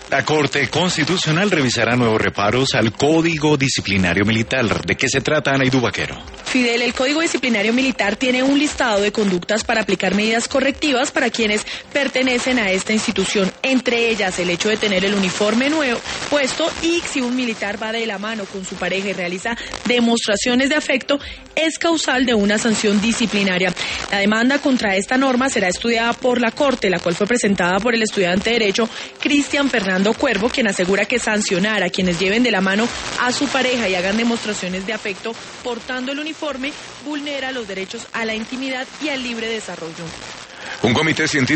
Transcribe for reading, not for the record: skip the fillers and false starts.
La Corte Constitucional revisará nuevos reparos al Código Disciplinario Militar. ¿De qué se trata, Anaidú Vaquero? Fidel, el Código Disciplinario Militar tiene un listado de conductas para aplicar medidas correctivas para quienes pertenecen a esta institución, entre ellas el hecho de tener el uniforme nuevo puesto y si un militar va de la mano con su pareja y realiza demostraciones de afecto, es causal de una sanción disciplinaria. La demanda contra esta norma será estudiada por la Corte, la cual fue presentada por el estudiante de Derecho Cristian Fernando Cuervo, quien asegura que sancionar a quienes lleven de la mano a su pareja y hagan demostraciones de afecto portando el uniforme vulnera los derechos a la intimidad y al libre desarrollo. Un comité científico